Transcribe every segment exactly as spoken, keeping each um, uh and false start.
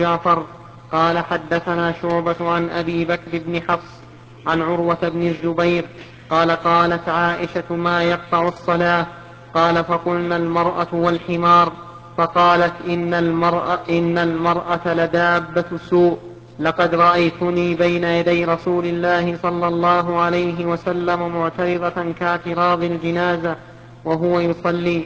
جعفر قال حدثنا شعبة عن أبي بكر بن حفص عن عروة بن الزبير قال قالت عائشة ما يقطع الصلاة؟ قال فقلنا المرأة والحمار. فقالت إن المرأة, إن المرأة لدابة سوء، لقد رأيتني بين يدي رسول الله صلى الله عليه وسلم معترضة كاعتراض الجنازة وهو يصلي.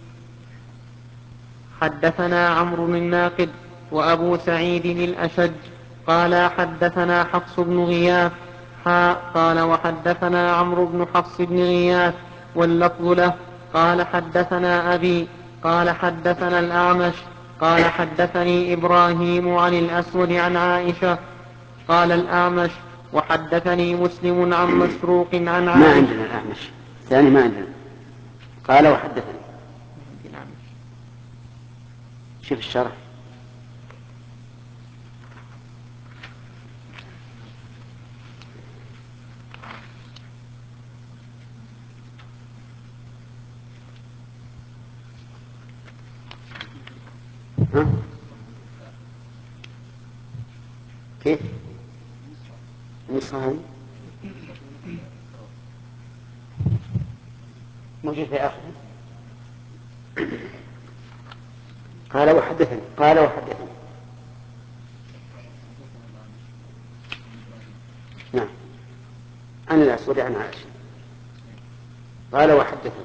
حدثنا عمرو الناقد وأبو سعيد الأشج قال حدثنا حفص بن غياث قال وحدثنا عمرو بن حفص بن غياث واللفظ له قال حدثنا أبي قال حدثنا الأعمش قال حدثني إبراهيم عن الأسود عن عائشة. قال الأعمش وحدثني مسلم عن مسروق عن عائشة. ما عندنا الأعمش ثاني ما عندنا. قال وحدثني شوف الشرح. ها؟ كيف النسخة موجود في آخر. قال وحدثني قال وحدثني نعم عن الأسود عن عائشة قال وحدثني.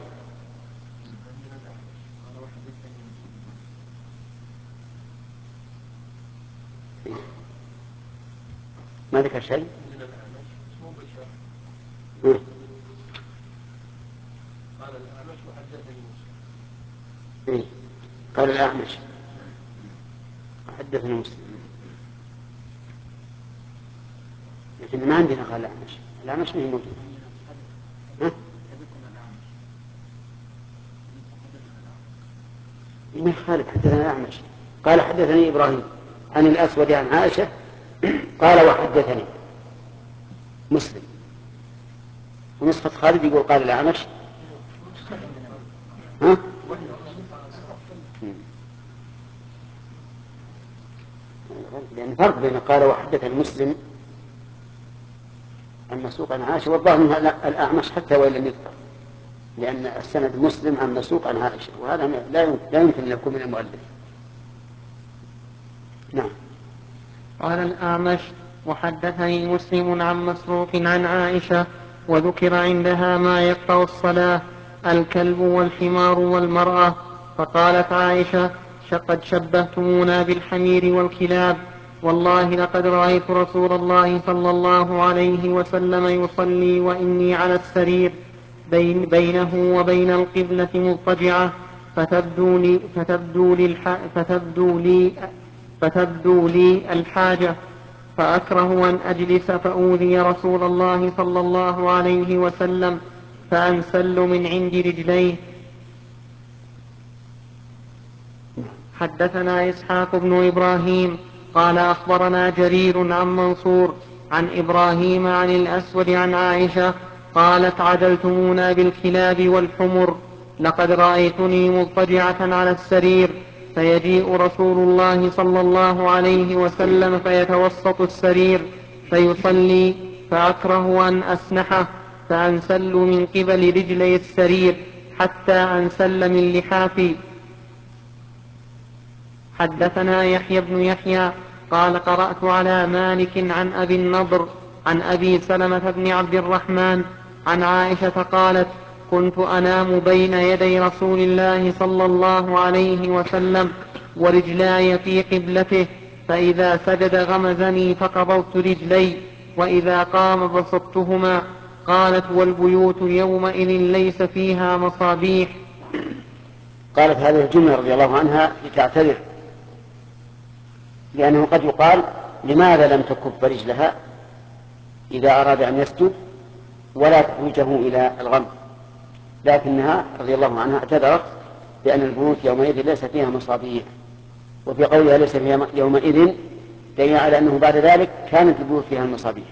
ما ذكر شيء. قال الأعمش وحدثني مسلم. قال الأعمش وحدثني مسلم، لكن ما عندنا قال الأعمش. الأعمش ما هي موجود. ها؟ ما يخالف حدثنا الأعمش. قال حدثني إبراهيم عن الأسود عن عائشة قال وحدثني مسلم. ونسخة خالد يقول قال الأعمش. ها؟ لأن فرق بين قال وحدثني مسلم عن مسروق عن عائشة والظاهر من الأعمش حتى وإن لم يذكر، لأن السند مسلم عن مسروق عن عائشة، وهذا لا يمكن أن يكون من المؤلف. نعم. قال الأعمش وحدثني مسلم عن مسروق عن عائشة وذكر عندها ما يقطع الصلاة الكلب والحمار والمرأة. فقالت عائشة قد شبهتمونا بالحمير والكلاب، والله لقد رأيت رسول الله صلى الله عليه وسلم يصلي وإني على السرير بين بينه وبين القبلة مضطجعة فتبدو لي, فتبدو لي, فتبدو لي, فتبدو لي الحاجة فأكره أن أجلس فأوذي رسول الله صلى الله عليه وسلم فأنسل من عند رجليه. حدثنا إسحاق بن إبراهيم قال أخبرنا جرير عن منصور عن إبراهيم عن الأسود عن عائشة قالت عدلتمونا بالكلاب والحمر، لقد رأيتني مضطجعة على السرير فيجيء رسول الله صلى الله عليه وسلم فيتوسط السرير فيصلي فأكره أن أسنحه فأنسل من قبل رجلي السرير حتى أنسل من لحافي. حدثنا يحيى بن يحيى قال قرأت على مالك عن أبي النضر عن أبي سلمة بن عبد الرحمن عن عائشة قالت كنت أنام بين يدي رسول الله صلى الله عليه وسلم ورجلاي في قبلته، فإذا سجد غمزني فقبضت رجلي وإذا قام بسطتهما. قالت والبيوت يومئذ ليس فيها مصابيح. قالت هذه الجملة رضي الله عنها لتعتذر، لأنه قد يقال لماذا لم تكف رجلها إذا أراد أن يسجد ولا تحوجه إلى الغم، لكنها رضي الله عنها اعتذرت بأن البيوت يومئذ ليس فيها مصابيح، وفي قولها ليس فيها يومئذ دليل على أنه بعد ذلك كانت البيوت فيها المصابيح.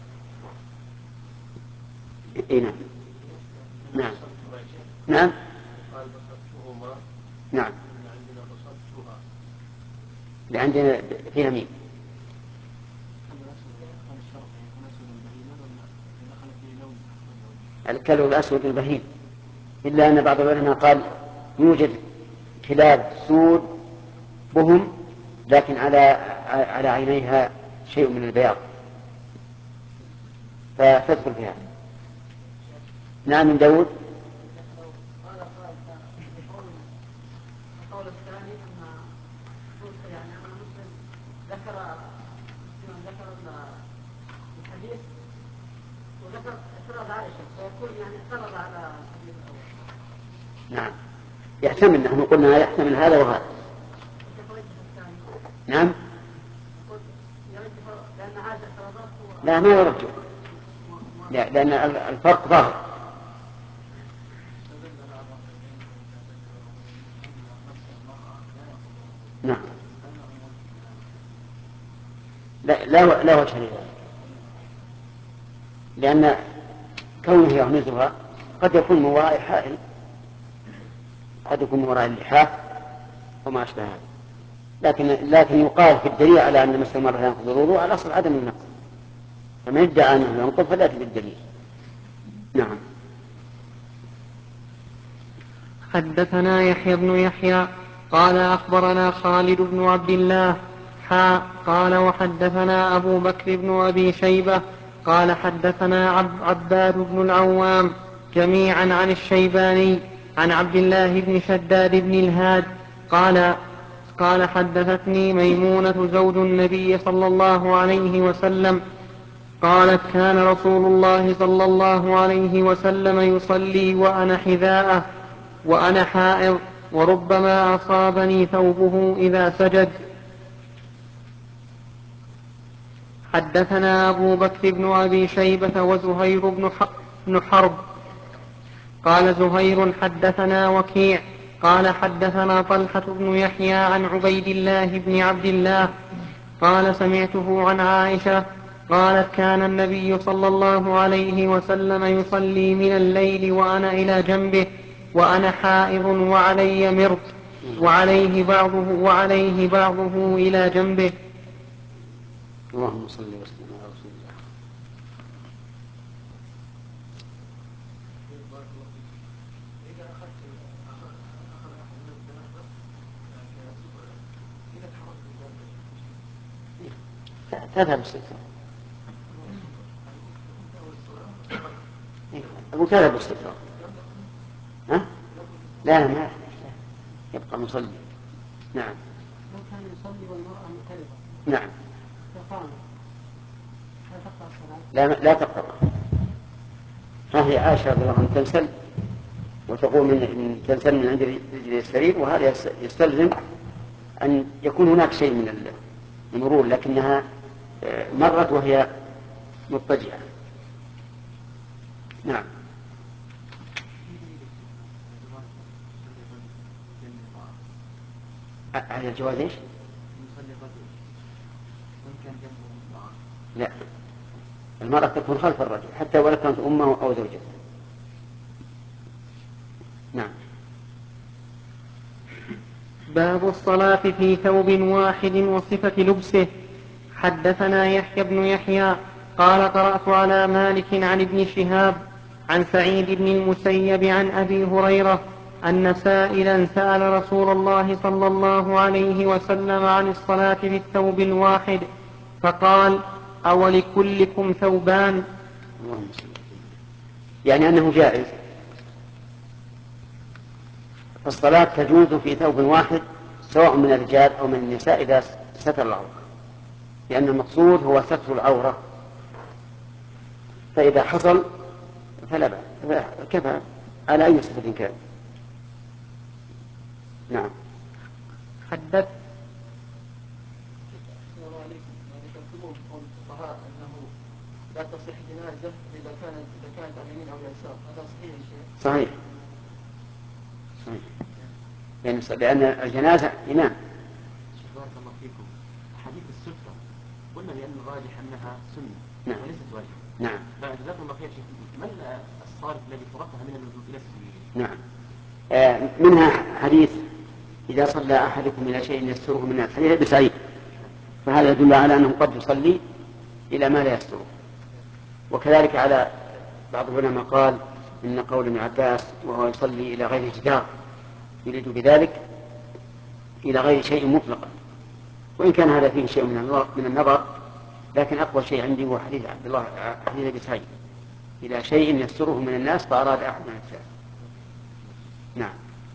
إيه نعم نعم نعم نعم اللي عندنا فيها مين؟ الكلب الأسود البهيم، إلا أن بعض العلماء قال يوجد كلاب سود بهم لكن على على عينيها شيء من البياض فتدخل فيها. نعم من داود. القول الثاني أن يعني أن مسلم ذكر ذكر الحديث وذكر اعتراض عائشة فيكون يعني اعترض على الحديث الأول. نعم يحتمل، نحن قلنا يحتمل هذا وهذا. نعم لا ما يرجع، لا لأن الفرق ظاهر. نعم لا لا, لا وجه لذلك، لأن كونه يغمزها قد يكون من وراء حائل، قد يكون من وراء اللحاف وما أشبه هذا، لكن لكن يقال في الدليل على أن مس المرأة ينقض الوضوء على أصل عدم النقض، فمن ادعى أنه ينقض فليأتي بالدليل. نعم. حدثنا يحيى بن يحيى قال أخبرنا خالد بن عبد الله حا قال وحدثنا أبو بكر بن أبي شيبة قال حدثنا عب عباد بن العوام جميعا عن الشيباني عن عبد الله بن شداد بن الهاد قال قال حدثتني ميمونة زوج النبي صلى الله عليه وسلم قالت كان رسول الله صلى الله عليه وسلم يصلي وأنا حذاءه وأنا حائض وربما أصابني ثوبه إذا سجد. حدثنا أبو بكر بن أبي شيبة وزهير بن حرب قال زهير حدثنا وكيع قال حدثنا طلحة بن يحيى عن عبيد الله بن عبد الله قال سمعته عن عائشة قالت كان النبي صلى الله عليه وسلم يصلي من الليل وأنا إلى جنبه وأنا حائض وعلي مرط وعليه بعضه, وعليه بعضه إلى جنبه. اللهم صل وسلم على رسول الله. تذهب السترة، أقول تذهب السترة. ها؟ لا ما يبقى مصلي. نعم. لو كان يصلي والمرأة مكلفة. نعم. فقام لا تقطع الصلاة. لا لا تقطع. ها هي عائشة رضي الله عنها تنسل وتقول من تنسل من عند رجل السرير، وهذا يستلزم أن يكون هناك شيء من المرور، لكنها مرت وهي مضطجعة. نعم. على الجواز ايش؟ لا، المرأة تكون خلف الرجل حتى ولو كانت أمه أو زوجته. نعم. باب الصلاة في ثوب واحد وصفة لبسه. حدثنا يحيى بن يحيى قال قرأت على مالك عن ابن شهاب عن سعيد بن المسيب عن أبي هريرة أن سائلا سأل رسول الله صلى الله عليه وسلم عن الصلاة في الثوب الواحد فقال أولكلكم ثوبان؟ يعني أنه جائز، فالصلاة تجوز في ثوب واحد سواء من الرجال أو من النساء إذا ستر العورة، لأن المقصود هو ستر العورة، فإذا حصل فلا بأس كفى على أي صفة كان. نعم. حدث لا تصح جنازة إذا كانت إذا كانت على اليمين أو اليسار، هذا صحيح يا شيخ؟ صحيح صحيح، يعني لأن الجنازة إمام. بارك الله فيكم. حديث السترة قلنا بأن الراجح أنها سنة. نعم. وليست واجبة. نعم. فجزاكم الله خير شيخ، ما الصارف الذي تركها من النزول إلى السجود؟ نعم. آه منها حديث إذا صلى أحدكم إلى شيء يستره من الحديث بسعيد فهذا يدل على أنه قد يصلي إلى ما لا يستره. وكذلك على بعض العلماء قال إن قول ابن عباس وهو يصلي إلى غير جدار يريد بذلك إلى غير شيء مطلقا، وإن كان هذا فيه شيء من النظر، لكن أقوى شيء عندي هو حديث عبد الله حديث أبي سعيد إلى شيء يستره من الناس فأراد أحد من الناس. نعم.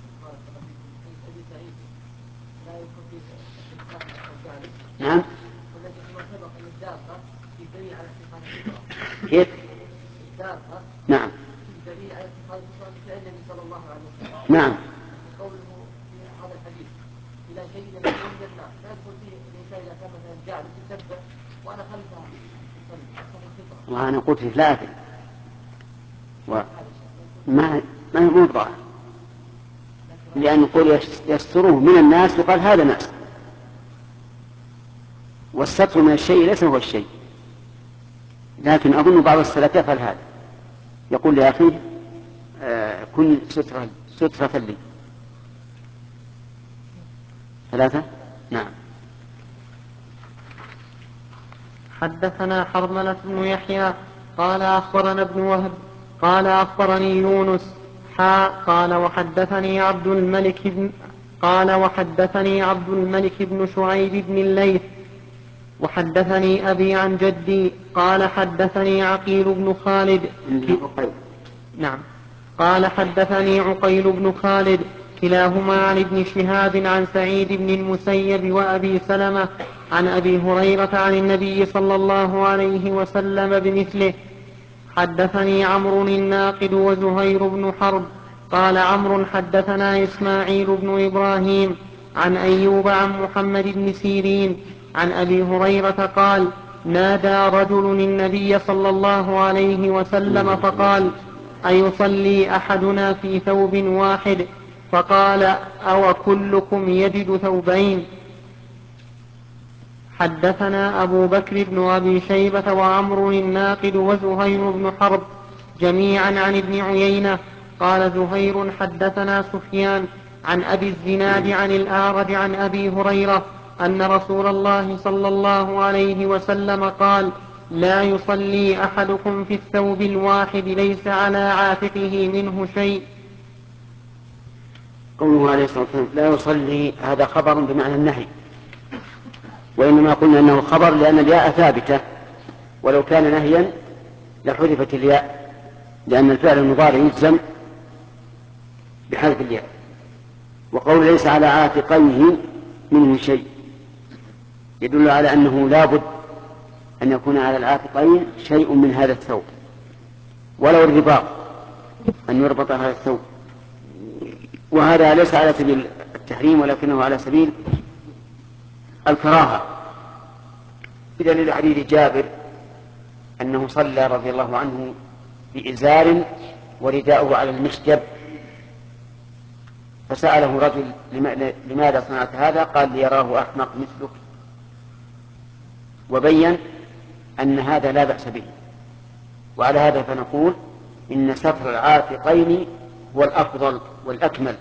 نعم. كيف؟ نعم. نعم. قوله في هذا الحديث إلى شيء من الناس لا يدخل فيه الإنسان إذا كان مثلا جعل يسبح وأنا خلفها. وأنا قلت في ثلاثة وما ما هي موضوعة، لأن نقول يستره من الناس وقال هذا ناس، والستر من الشيء ليس هو الشيء. لكن أظن بعض السلف يفعل هذا، يقول لأخيه آه كن سترة سترة لي. ثلاثة. نعم. حدثنا حرملة بن يحيى قال أخبرنا ابن وهب قال أخبرني يونس حا قال وحدثني عبد الملك بن قال وحدثني عبد الملك بن شعيب بن الليث وحدثني أبي عن جدي قال حدثني عقيل بن خالد نعم قال حدثني عقيل بن خالد كلاهما عن ابن شهاب عن سعيد بن المسيب وأبي سلمة عن أبي هريرة عن النبي صلى الله عليه وسلم بمثله. حدثني عمرو الناقد وزهير بن حرب قال عمرو حدثنا إسماعيل بن إبراهيم عن أيوب عن محمد بن سيرين عن أبي هريرة قال نادى رجل النبي صلى الله عليه وسلم فقال أيصلي أحدنا في ثوب واحد؟ فقال أو كلكم يجد ثوبين؟ حدثنا أبو بكر بن أبي شيبة وعمرو الناقد وزهير بن حرب جميعا عن ابن عيينة قال زهير حدثنا سفيان عن أبي الزناد عن الأعرج عن أبي هريرة أن رسول الله صلى الله عليه وسلم قال لا يصلي أحدكم في الثوب الواحد ليس على عاتقه منه شيء. قوله عليه الصلاة والسلام لا يصلي هذا خبر بمعنى النهي، وإنما قلنا أنه خبر لأن الياء ثابتة، ولو كان نهيا لحذفت الياء، لأن الفعل المضارع يجزم بحذف الياء. وقول ليس على عاتقيه منه شيء يدل على أنه لا بد أن يكون على العاتقين شيء من هذا الثوب، ولو الرباط أن يربط هذا الثوب، وهذا ليس على سبيل التحريم ولكنه على سبيل الكراهة، بدليل حديث جابر أنه صلى رضي الله عنه بإزار ورداؤه على المشجب، فسأله رجل لماذا صنعت هذا؟ قال ليراه أحمق مثلك، وبين أن هذا لا بأس به. وعلى هذا فنقول إن ستر العاتقين هو الأفضل والأكمل.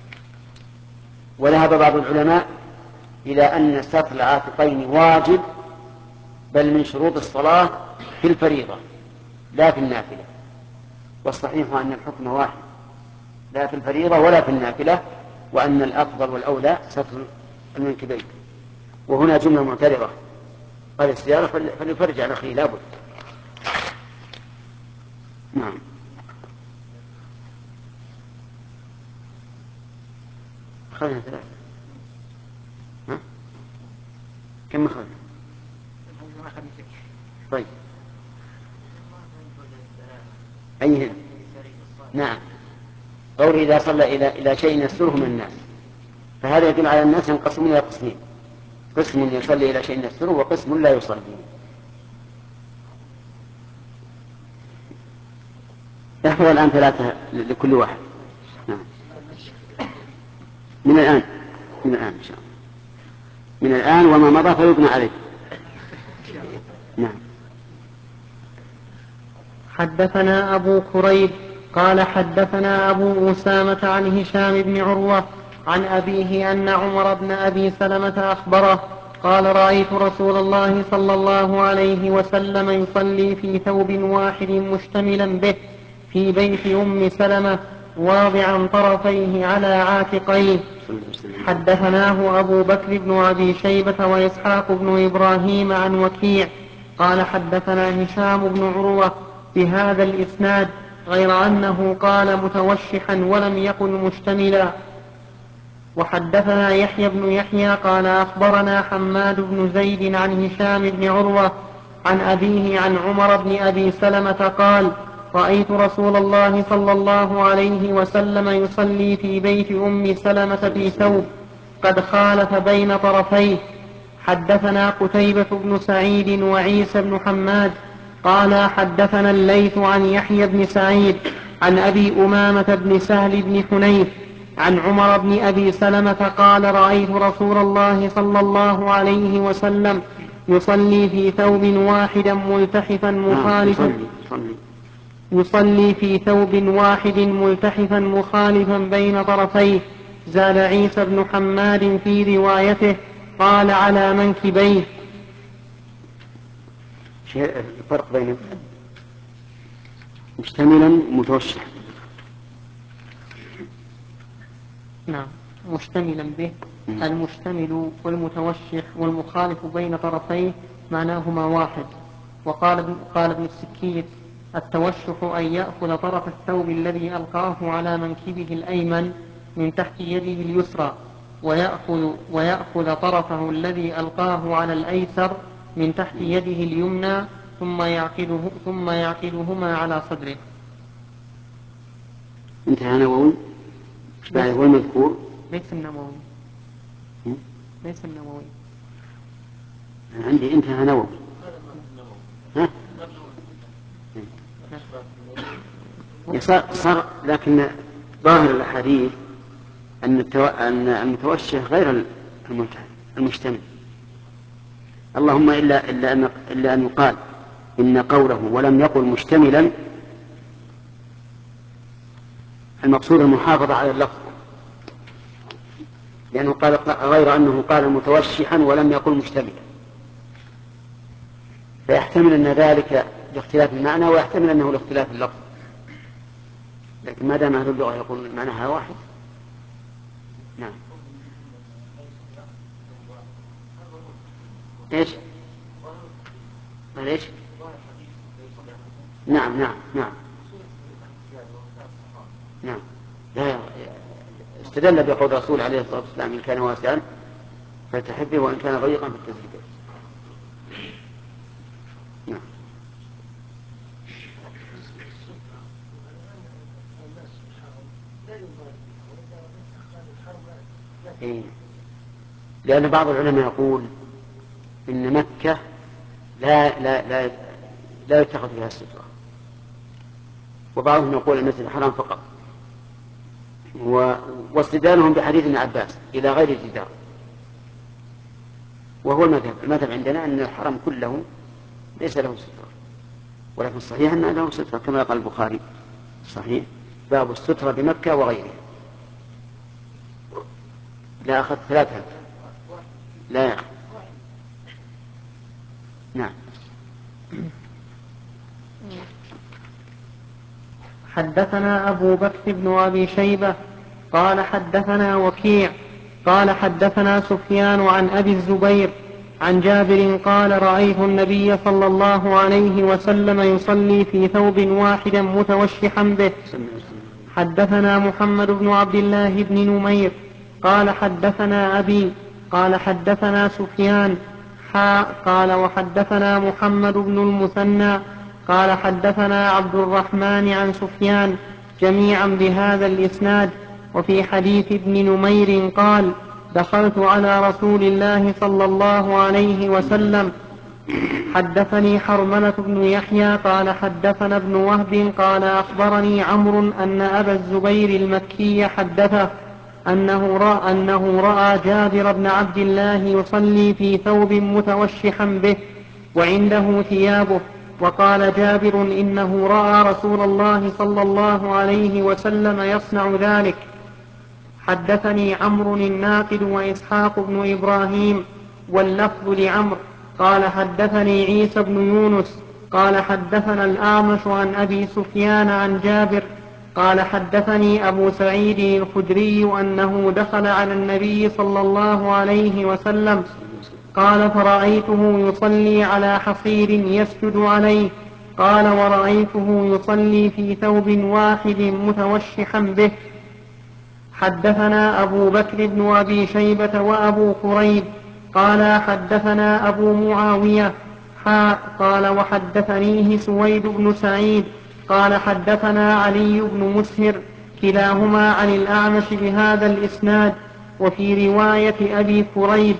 وذهب بعض العلماء إلى أن ستر العاتقين واجب، بل من شروط الصلاة في الفريضة لا في النافلة، والصحيح أن الحكم واحد لا في الفريضة ولا في النافلة، وأن الأفضل والأولى ستر المنكبين. وهنا جملة معترضة قال السيارة فليفرج على أخيه لابد. نعم. خلنا ثلاثة. ها؟ كم خلنا؟ طيب أيهن؟ نعم. قول إذا صلى إلى إلى شيء يستره من الناس، فهذا يدل على الناس ينقسمون إلى قسمين: قسم يصلي إلى شيء يستره وقسم لا يصلي. احفظ الآن ثلاثة لكل واحد. نعم. من الآن من الآن إن شاء الله من الآن وما مضى فيبنى عليه. نعم. حدثنا أبو كريب قال حدثنا أبو أسامة عن هشام بن عروة عن أبيه أن عمر بن أبي سلمة أخبره قال رأيت رسول الله صلى الله عليه وسلم يصلي في ثوب واحد مشتملا به في بيت أم سلمة واضعا طرفيه على عاتقيه. حدثناه أبو بكر بن أبي شيبة وإسحاق بن إبراهيم عن وكيع قال حدثنا هشام بن عروة بهذا الإسناد غير أنه قال متوشحا ولم يقل مشتملا. وحدثنا يحيى بن يحيى قال أخبرنا حماد بن زيد عن هشام بن عروة عن أبيه عن عمر بن أبي سلمة قال رأيت رسول الله صلى الله عليه وسلم يصلي في بيت أم سلمة في ثوب قد خالف بين طرفيه. حدثنا قتيبة بن سعيد وعيسى بن حماد قال حدثنا الليث عن يحيى بن سعيد عن أبي أمامة بن سهل بن حنيف عن عمر بن أبي سلمة قال رأيت رسول الله صلى الله عليه وسلم يصلي في ثوب واحد ملتحفا مخالفا يصلي في ثوب واحد ملتحفا مخالفا بين طرفيه. زاد عيسى بن حماد في روايته قال على منكبيه. الفرق بين مشتملا ومتوشح. نعم مشتملا به. المشتمل والمتوشح والمخالف بين طرفيه معناهما واحد. وقال قال ابن السكيت التوشح أن يأخذ طرف الثوب الذي ألقاه على منكبه الأيمن من تحت يده اليسرى ويأخذ, ويأخذ طرفه الذي ألقاه على الأيسر من تحت يده اليمنى ثم يعقده ثم يعقدهما على صدره. انتهى نووي بعد والمذكور ليس النووي ليس النووي عندي انتهى نووي. ها؟ صار, صار لكن ظاهر الحديث أن, التو... أن المتوشح غير المشتمل اللهم إلا, إلا, أن... إلا أن يقال إن قوله ولم يقل مشتملا المقصود المحافظة على اللفظ لأنه قال غير أنه قال متوشحا ولم يقل مشتملا فيحتمل أن ذلك لاختلاف المعنى ويحتمل أنه لاختلاف اللفظ لكن ما دام أهل اللغة يقول معناها واحد. نعم ايش ليش نعم نعم نعم نعم لا استدل بقول الرسول عليه الصلاة والسلام إن كان واسعا فلتحبه وإن كان ضيقا فلتزيده. نعم إيه. لأن بعض العلماء يقول إن مكة لا لا لا لا يتخذ فيها السترة وبعضهم يقول المسجد الحرام فقط واستدلالهم بحديث ابن عباس إلى غير الجدار وهو المذهب. المذهب عندنا أن الحرم كله ليس له سترة ولكن الصحيح أنه له سترة كما قال البخاري صحيح باب السترة بمكة وغيرها. لا أخذ ثلاثة لا يأخذ. نعم حدثنا أبو بكر بن أبي شيبة قال حدثنا وكيع قال حدثنا سفيان عن أبي الزبير عن جابر قال رأيت النبي صلى الله عليه وسلم يصلي في ثوب واحد متوشحا به. حدثنا محمد بن عبد الله بن نمير قال حدثنا أبي قال حدثنا سفيان حاء قال وحدثنا محمد بن المثنى قال حدثنا عبد الرحمن عن سفيان جميعا بهذا الإسناد. وفي حديث ابن نمير قال دخلت على رسول الله صلى الله عليه وسلم. حدثني حرملة بن يحيى قال حدثنا ابن وهب قال أخبرني عمرو أن أبا الزبير المكي حدثه أنه رأى, أنه رأى جابر بن عبد الله يصلي في ثوب متوشحا به وعنده ثيابه. وقال جابر إنه رأى رسول الله صلى الله عليه وسلم يصنع ذلك. حدثني عمرو الناقد وإسحاق بن إبراهيم واللفظ لعمرو قال حدثني عيسى بن يونس قال حدثنا الأعمش عن أبي سفيان عن جابر قال حدثني أبو سعيد الخدري أنه دخل على النبي صلى الله عليه وسلم قال فرأيته يصلي على حصير يسجد عليه قال ورأيته يصلي في ثوب واحد متوشحا به. حدثنا أبو بكر بن أبي شيبة وأبو قريب قال حدثنا أبو معاوية حاء قال وحدثنيه سويد بن سعيد قال حدثنا علي بن مسهر كلاهما عن الأعمش بهذا الإسناد وفي رواية أبي قريب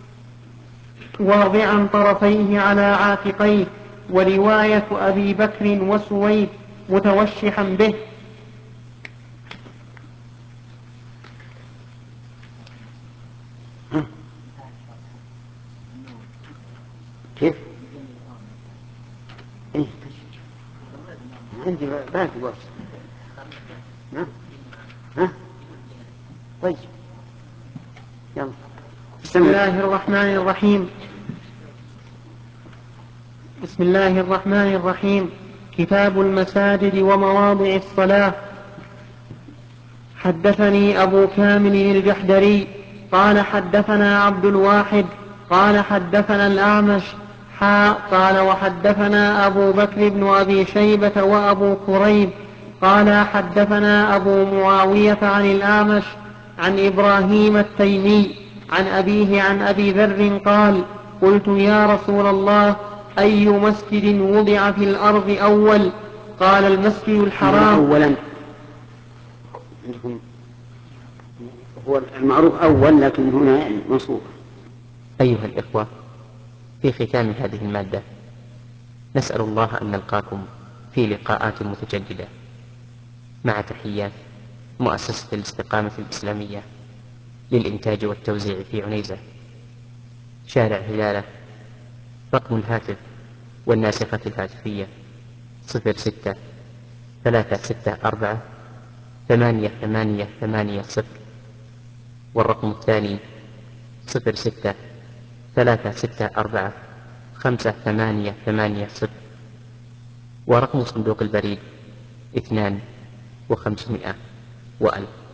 واضعا طرفيه على عاتقيه ورواية أبي بكر وسويد متوشحا به. كيف؟ إيه؟ عندي باقي وقت. ها؟ ها؟ طيب يلا. بسم الله الرحمن الرحيم. بسم الله الرحمن الرحيم. كتاب المساجد ومواضع الصلاة. حدثني أبو كامل الجحدري قال حدثنا عبد الواحد قال حدثنا الأعمش حاء قال وحدثنا أبو بكر بن أبي شيبة وأبو قريب قال حدثنا أبو معاوية عن الأعمش عن إبراهيم التيمي عن أبيه عن أبي ذر قال قلت يا رسول الله أي مسجد وضع في الأرض أول؟ قال المسجد الحرام. أولا هو المعروف أول لكن هنا يعني منصوب. أيها الإخوة، في ختام هذه المادة نسأل الله أن نلقاكم في لقاءات متجددة مع تحيات مؤسسة الاستقامة الإسلامية للإنتاج والتوزيع في عنيزة، شارع هلالة. رقم الهاتف والناسخة الهاتفية صفر ستة ثلاثة ستة أربعة ثمانية ثمانية ثمانية صفر، والرقم الثاني صفر ستة ثلاثة ستة أربعة خمسة ثمانية ثمانية صفر، ورقم صندوق البريد اثنان وخمسمائة وألف.